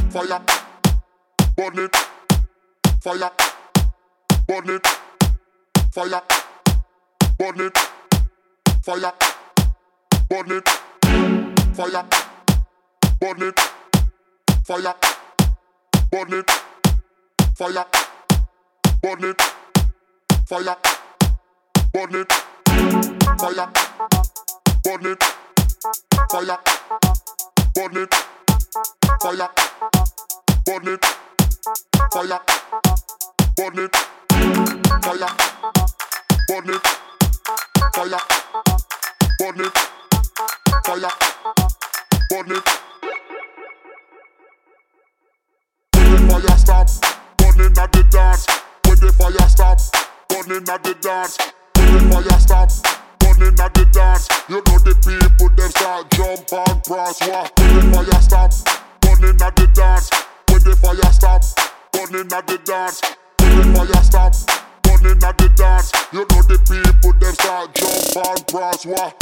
fire, burn it, fire, burn it, fire, burn it, fire, burn it, fire, burn it, fire, burn it, fire, burn it, fire, burn it, fire, burn it, fire, burn it, fire, burn it, fire, burn it, fire, burn it, fire, burn it, fire, burn it. When the fire stop, burning at the dance. When the fire stop, burning at the dance. When the fire stop, burning at the dance. You know the people them start jump and cross walk. When the fire stop, burning at the dance. When the fire stop, burning at the dance. When the fire stop, burning at the dance. You know the people them start jump and cross walk.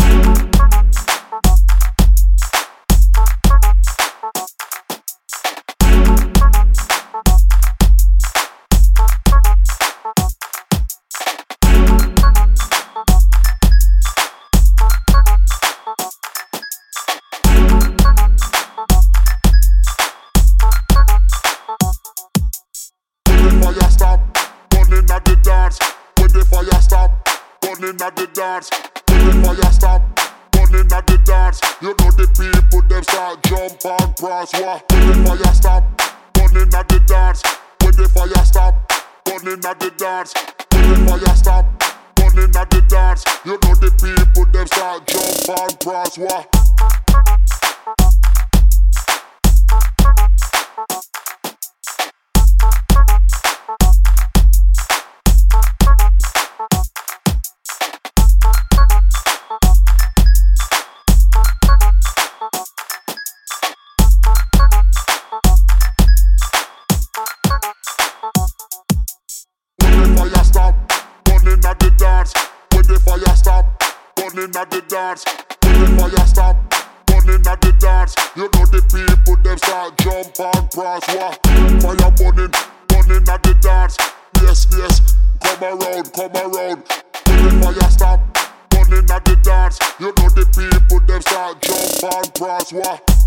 Fire stop, burning at the dance. When the fire stop, burning at the dance. When the fire stop, burning at the dance. You know the people them start jump and cross walk. When the fire stop, burning at the dance. When the fire stop, burning at the dance. When the fire stop, burning at the dance. You know the people them start jump and cross walk. Fire stop, burning at the dance. When the fire stop, burning at the dance. When the fire stop, burning at the dance. You know the people them start jump and cross walk. Fire burning, burning at the dance. Yes, yes, come around, come around. When the fire stop, burning at the dance. You know the people them start jump and cross walk.